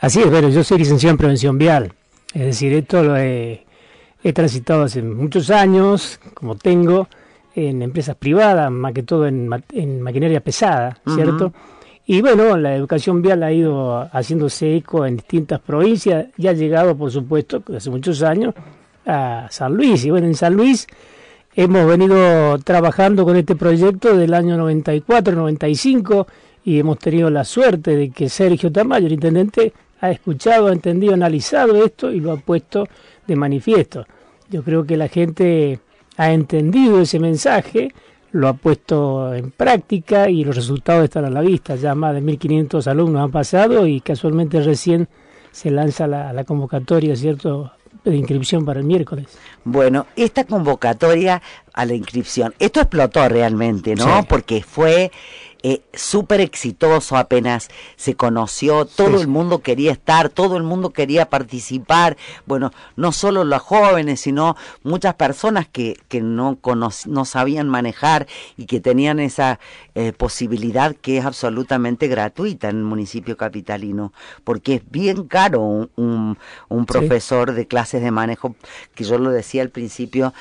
Así es, bueno, yo soy licenciado en prevención vial, es decir, esto lo he transitado hace muchos años, como tengo, en empresas privadas, más que todo en maquinaria pesada, ¿cierto? Y bueno, la educación vial ha ido haciéndose eco en distintas provincias y ha llegado, por supuesto, hace muchos años, a San Luis. Y bueno, en San Luis hemos venido trabajando con este proyecto del año 94, 95, y hemos tenido la suerte de que Sergio Tamayo, el intendente, ha escuchado, ha entendido, ha analizado esto y lo ha puesto de manifiesto. Yo creo que la gente ha entendido ese mensaje, lo ha puesto en práctica y los resultados están a la vista. Ya más de 1.500 alumnos han pasado y casualmente recién se lanza la convocatoria, ¿cierto?, de inscripción para el miércoles. Bueno, esta convocatoria a la inscripción, esto explotó realmente, ¿no? Sí. Porque fue súper exitoso, apenas se conoció, todo el mundo quería estar, todo el mundo quería participar, bueno, no solo los jóvenes, sino muchas personas que no sabían manejar y que tenían esa posibilidad que es absolutamente gratuita en el municipio capitalino, porque es bien caro un profesor de clases de manejo, que yo lo decía al principio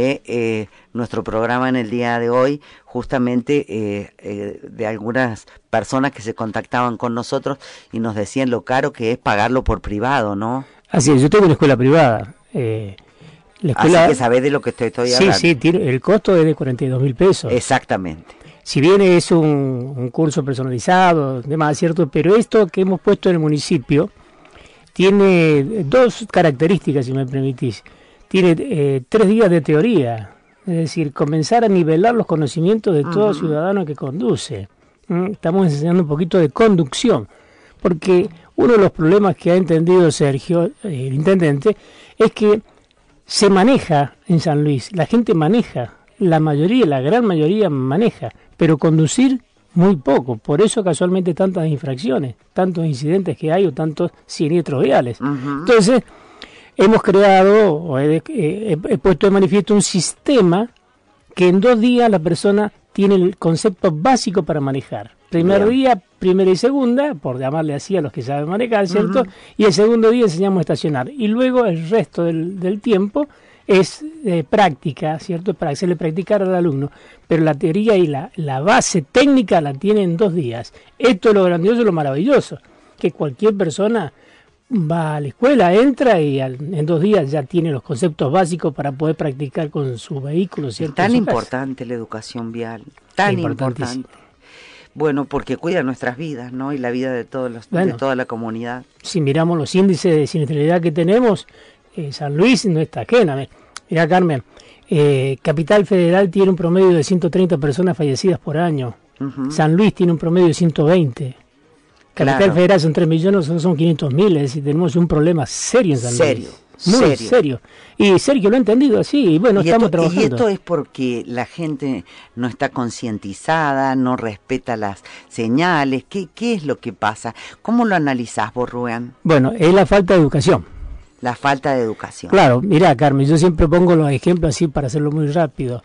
de nuestro programa en el día de hoy, justamente de algunas personas que se contactaban con nosotros y nos decían lo caro que es pagarlo por privado, ¿no? Así es, yo tengo una escuela privada. La escuela, así que sabés de lo que estoy hablando. Sí, el costo es de 42.000 pesos. Exactamente. Si bien es un curso personalizado, demás, ¿cierto? Pero esto que hemos puesto en el municipio tiene dos características, si me permitís. Tiene 3 días de teoría. Es decir, comenzar a nivelar los conocimientos de todo ciudadano que conduce. Estamos enseñando un poquito de conducción, porque uno de los problemas que ha entendido Sergio, el intendente, es que se maneja en San Luis, la gente maneja, la gran mayoría maneja, pero conducir muy poco. Por eso casualmente tantas infracciones, tantos incidentes que hay o tantos siniestros viales. Entonces, hemos creado, he puesto de manifiesto un sistema que en 2 días la persona tiene el concepto básico para manejar. Primer día, primera y segunda, por llamarle así a los que saben manejar, ¿cierto? Y el segundo día enseñamos a estacionar. Y luego el resto del tiempo es práctica, ¿cierto? Para hacerle practicar al alumno. Pero la teoría y la base técnica la tiene en 2 días. Esto es lo grandioso y lo maravilloso, que cualquier persona va a la escuela, entra y en 2 días ya tiene los conceptos básicos para poder practicar con su vehículo, ¿cierto? Tan importante la educación vial, tan importante. Bueno, porque cuida nuestras vidas, ¿no? Y la vida de de toda la comunidad. Si miramos los índices de siniestralidad que tenemos, San Luis no está ajena. Mirá, Carmen, Capital Federal tiene un promedio de 130 personas fallecidas por año. San Luis tiene un promedio de 120. Capital Federal son 3 millones, nosotros son 500.000, es decir, tenemos un problema serio en San Luis. Muy serio. Y Sergio lo ha entendido así, y bueno, estamos trabajando. Y esto es porque la gente no está concientizada, no respeta las señales. ¿Qué es lo que pasa? ¿Cómo lo analizás vos, Rubén? Bueno, es la falta de educación. La falta de educación. Claro, mirá, Carmen, yo siempre pongo los ejemplos así para hacerlo muy rápido.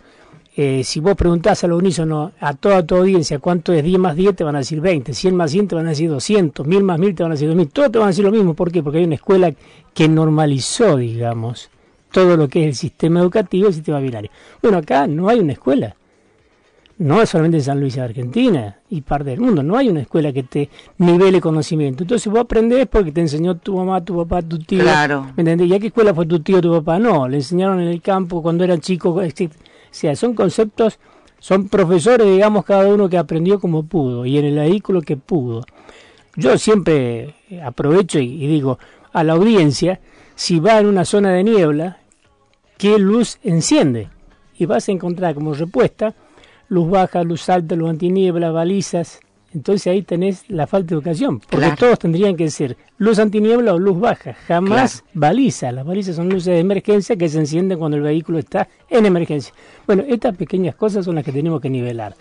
Si vos preguntás al unísono a toda tu audiencia cuánto es 10 más 10, te van a decir 20, 100 más 100 te van a decir 200, 1000 más 1000 te van a decir 2000, todos te van a decir lo mismo. ¿Por qué? Porque hay una escuela que normalizó, digamos, todo lo que es el sistema educativo, el sistema binario. Bueno, acá no hay una escuela, no es solamente en San Luis, en Argentina y parte del mundo, no hay una escuela que te nivele conocimiento. Entonces vos aprendés porque te enseñó tu mamá, tu papá, tu tío. Claro. ¿Me entendés? ¿Y a qué escuela fue tu tío, tu papá? No, le enseñaron en el campo cuando eran chicos, o sea, son conceptos, son profesores, digamos, cada uno que aprendió como pudo y en el vehículo que pudo. Yo siempre aprovecho y digo a la audiencia, si va en una zona de niebla, ¿qué luz enciende? Y vas a encontrar como respuesta luz baja, luz alta, luz antiniebla, balizas. Entonces ahí tenés la falta de educación, porque todos tendrían que ser luz antiniebla o luz baja, jamás balizas. Las balizas son luces de emergencia que se encienden cuando el vehículo está en emergencia. Bueno, estas pequeñas cosas son las que tenemos que nivelar.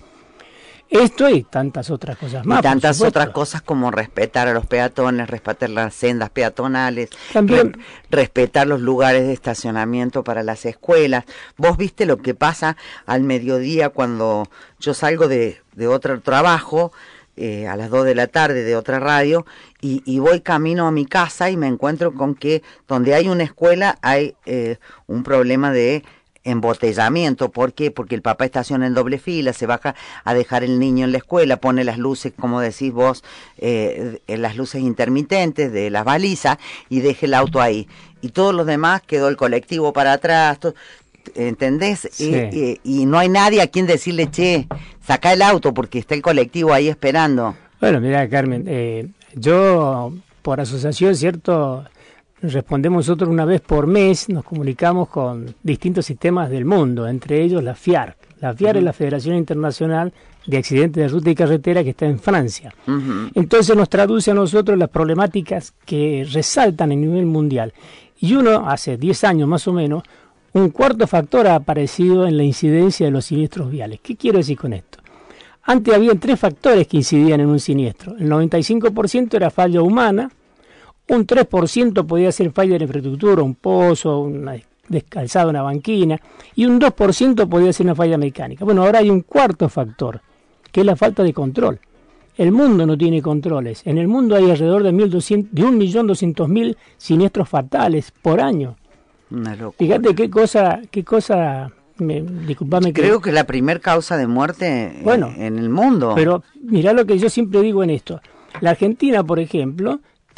Esto y tantas otras cosas más. Y tantas otras cosas como respetar a los peatones, respetar las sendas peatonales, también respetar los lugares de estacionamiento para las escuelas. Vos viste lo que pasa al mediodía cuando yo salgo de otro trabajo, a las 2 de la tarde de otra radio, y voy camino a mi casa y me encuentro con que donde hay una escuela hay un problema de embotellamiento. ¿Por qué? Porque el papá estaciona en doble fila, se baja a dejar el niño en la escuela, pone las luces, como decís vos, las luces intermitentes de las balizas, y deja el auto ahí. Y todos los demás quedó el colectivo para atrás, ¿entendés? Sí. Y no hay nadie a quien decirle, che, saca el auto porque está el colectivo ahí esperando. Bueno, mira, Carmen, yo por asociación, ¿cierto?, respondemos nosotros una vez por mes, nos comunicamos con distintos sistemas del mundo, entre ellos la FIARC. La FIARC es la Federación Internacional de Accidentes de Ruta y Carretera, que está en Francia. Entonces nos traduce a nosotros las problemáticas que resaltan a nivel mundial. Y uno, hace 10 años más o menos, un cuarto factor ha aparecido en la incidencia de los siniestros viales. ¿Qué quiero decir con esto? Antes había 3 factores que incidían en un siniestro. El 95% era falla humana, un 3% podía ser falla de infraestructura, un pozo, una descalzada, una banquina, y un 2% podía ser una falla mecánica. Bueno, ahora hay un cuarto factor, que es la falta de control. El mundo no tiene controles. En el mundo hay alrededor de 1.200.000 siniestros fatales por año. Una locura. Fíjate qué cosa, disculpame. Creo que es la primer causa de muerte, bueno, en el mundo. Pero mirá lo que yo siempre digo en esto. La Argentina, por ejemplo,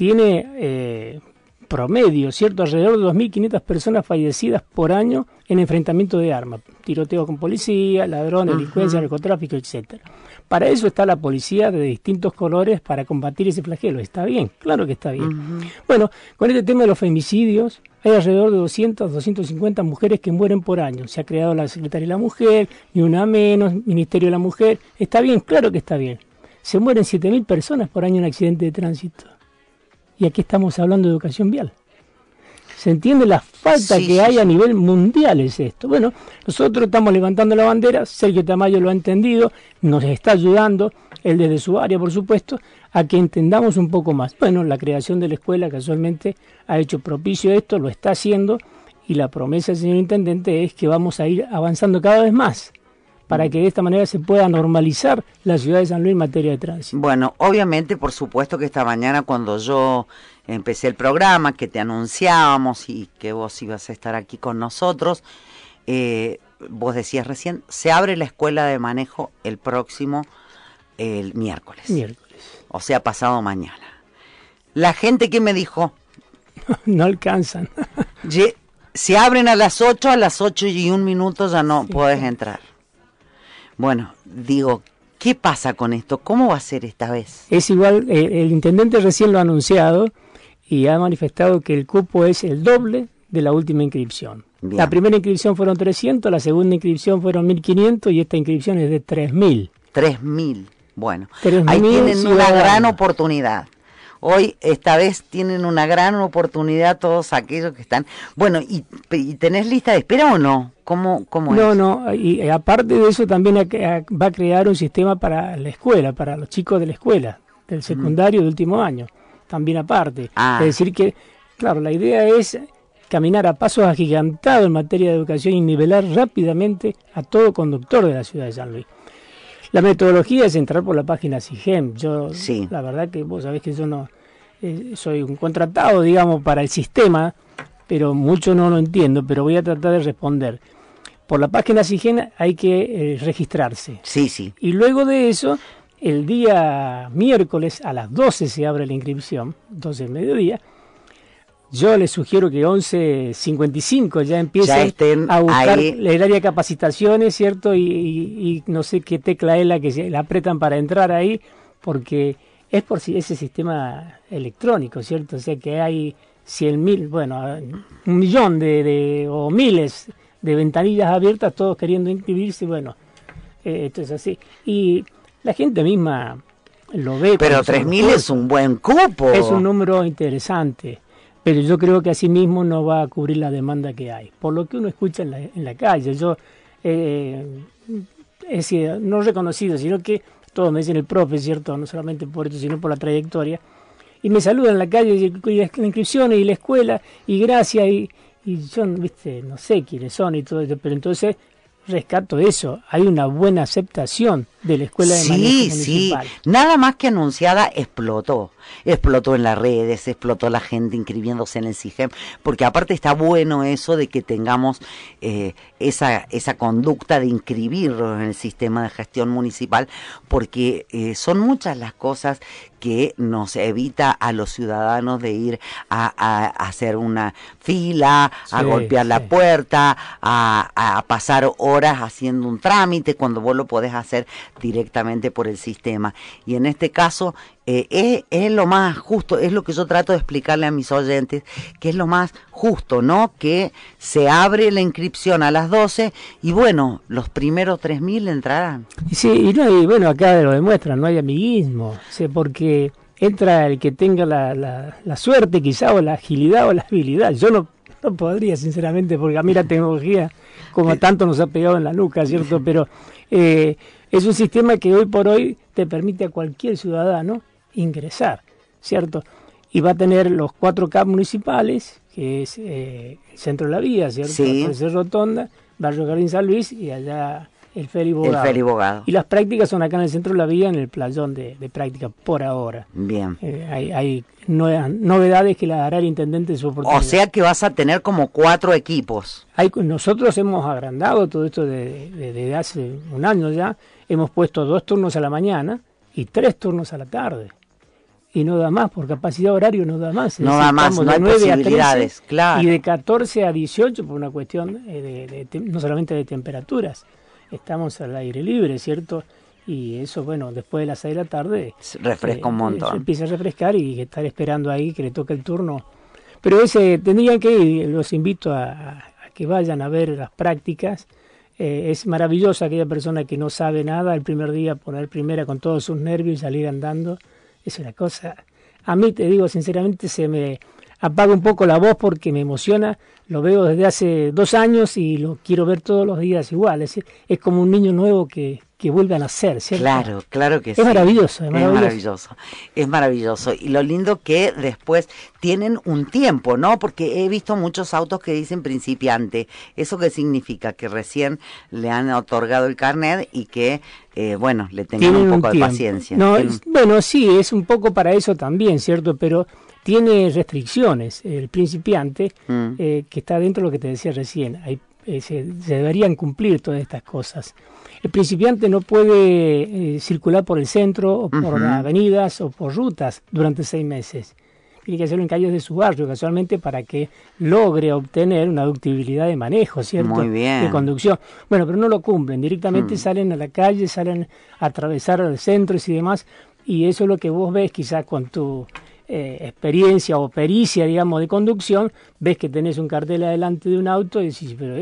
tiene promedio, ¿cierto?, alrededor de 2.500 personas fallecidas por año en enfrentamiento de armas, tiroteo con policía, ladrón, delincuencia, narcotráfico, etcétera. Para eso está la policía de distintos colores, para combatir ese flagelo. ¿Está bien? Claro que está bien. Bueno, con este tema de los femicidios, hay alrededor de 250 mujeres que mueren por año. Se ha creado la Secretaría de la Mujer, ni una menos, Ministerio de la Mujer. ¿Está bien? Claro que está bien. Se mueren 7.000 personas por año en accidente de tránsito. Y aquí estamos hablando de educación vial. ¿Se entiende la falta que hay a nivel mundial? Es esto. Bueno, nosotros estamos levantando la bandera, Sergio Tamayo lo ha entendido, nos está ayudando, él desde su área, por supuesto, a que entendamos un poco más. Bueno, la creación de la escuela casualmente ha hecho propicio a esto, lo está haciendo, y la promesa del señor Intendente es que vamos a ir avanzando cada vez más, para que de esta manera se pueda normalizar la ciudad de San Luis en materia de tránsito. Bueno, obviamente, por supuesto que esta mañana cuando yo empecé el programa, que te anunciábamos y que vos ibas a estar aquí con nosotros, vos decías recién, se abre la escuela de manejo el miércoles. O sea, pasado mañana. La gente que me dijo... no alcanzan. Se abren a las 8 y 1 minuto ya no podés entrar. Bueno, digo, ¿qué pasa con esto? ¿Cómo va a ser esta vez? Es igual, el intendente recién lo ha anunciado y ha manifestado que el cupo es el doble de la última inscripción. Bien. La primera inscripción fueron 300, la segunda inscripción fueron 1.500 y esta inscripción es de 3.000. 3.000, bueno, ahí tienen una gran oportunidad. Hoy, esta vez, tienen una gran oportunidad todos aquellos que están... Bueno, ¿y tenés lista de espera o no? ¿Cómo es? No, y aparte de eso también va a crear un sistema para la escuela, para los chicos de la escuela, del secundario de último año, también aparte. Es decir que, claro, la idea es caminar a pasos agigantados en materia de educación y nivelar rápidamente a todo conductor de la ciudad de San Luis. La metodología es entrar por la página SIGEM. La verdad que vos sabés que yo no soy un contratado, digamos, para el sistema, pero mucho no lo entiendo, pero voy a tratar de responder. Por la página SIGEM hay que registrarse. Sí. Y luego de eso, el día miércoles a las 12 se abre la inscripción, 12 del mediodía. Yo les sugiero que 11:55 ya empiecen a buscar el área de capacitaciones, ¿cierto? Y no sé qué tecla es la que la apretan para entrar ahí, porque es por ese sistema electrónico, ¿cierto? O sea que hay 100.000, bueno, 1 millón o miles de ventanillas abiertas, todos queriendo inscribirse, bueno, esto es así. Y la gente misma lo ve. Pero 3.000 es un buen cupo. Es un número interesante. Pero yo creo que así mismo no va a cubrir la demanda que hay. Por lo que uno escucha en la calle, yo no reconocido, sino que todos me dicen el profe, ¿cierto? No solamente por esto, sino por la trayectoria. Y me saludan en la calle, y la inscripción y la escuela, y gracias, y yo, viste, no sé quiénes son y todo eso, pero entonces rescato eso, hay una buena aceptación de la escuela de manejo municipal. Sí, nada más que anunciada explotó en las redes, explotó la gente inscribiéndose en el SIGEM, porque aparte está bueno eso de que tengamos esa conducta de inscribirnos en el sistema de gestión municipal, porque son muchas las cosas que nos evita a los ciudadanos de ir a hacer una fila, a golpear la puerta, a pasar horas haciendo un trámite, cuando vos lo podés hacer directamente por el sistema. Y en este caso es lo más justo, es lo que yo trato de explicarle a mis oyentes, que es lo más justo, ¿no? Que se abre la inscripción a las 12 y bueno, los primeros 3.000 entrarán. Sí, y bueno, acá lo demuestran, no hay amiguismo, porque entra el que tenga la suerte quizá, o la agilidad o la habilidad. Yo no podría, sinceramente, porque a mí la tecnología, como tanto nos ha pegado en la nuca, ¿cierto? Pero es un sistema que hoy por hoy te permite a cualquier ciudadano ingresar, ¿cierto? Y va a tener los 4 CAP municipales, que es el centro de la vía, ¿cierto? Sí. Rotonda, Barrio Jardín San Luis y allá el Félix Bogado. Y las prácticas son acá en el centro de la vía, en el playón de práctica por ahora. Bien. Hay novedades que la dará el intendente de su oportunidad. O sea que vas a tener como 4 equipos. Nosotros hemos agrandado todo esto desde hace un año ya. Hemos puesto 2 turnos a la mañana y 3 turnos a la tarde. Y no da más, por capacidad horaria no da más. No da más, no hay posibilidades, claro. Y de 14 a 18 por una cuestión no solamente de temperaturas. Estamos al aire libre, ¿cierto? Y eso, bueno, después de las 6 de la tarde... refresca un montón. Se empieza a refrescar y estar esperando ahí que le toque el turno. Pero tendrían que ir, los invito a que vayan a ver las prácticas. Es maravilloso aquella persona que no sabe nada, el primer día poner primera con todos sus nervios y salir andando. Es una cosa, a mí te digo sinceramente, se me apaga un poco la voz porque me emociona. Lo veo desde hace 2 años y lo quiero ver todos los días igual. Es como un niño nuevo que vuelve a nacer, ¿cierto? Claro que sí. Es maravilloso. Es maravilloso. Y lo lindo que después tienen un tiempo, ¿no? Porque he visto muchos autos que dicen principiante. ¿Eso qué significa? Que recién le han otorgado el carnet y que, le tengan un poco de paciencia. No, bueno, sí, es un poco para eso también, ¿cierto? Pero tiene restricciones. El principiante, que está dentro de lo que te decía recién, se deberían cumplir todas estas cosas. El principiante no puede circular por el centro o por avenidas o por rutas durante 6 meses. Tiene que hacerlo en calles de su barrio, casualmente, para que logre obtener una ductibilidad de manejo, ¿cierto? Muy bien. De conducción. Bueno, pero no lo cumplen. Directamente salen a la calle, salen a atravesar los centros y demás. Y eso es lo que vos ves quizás con tu experiencia o pericia, digamos, de conducción. Ves que tenés un cartel adelante de un auto y decís, pero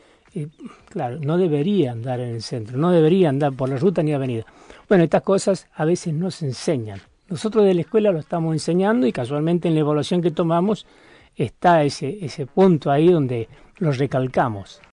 claro, no debería andar en el centro, no debería andar por la ruta ni avenida. Bueno, estas cosas a veces no se enseñan. Nosotros de la escuela lo estamos enseñando y casualmente en la evaluación que tomamos está ese punto ahí donde lo recalcamos.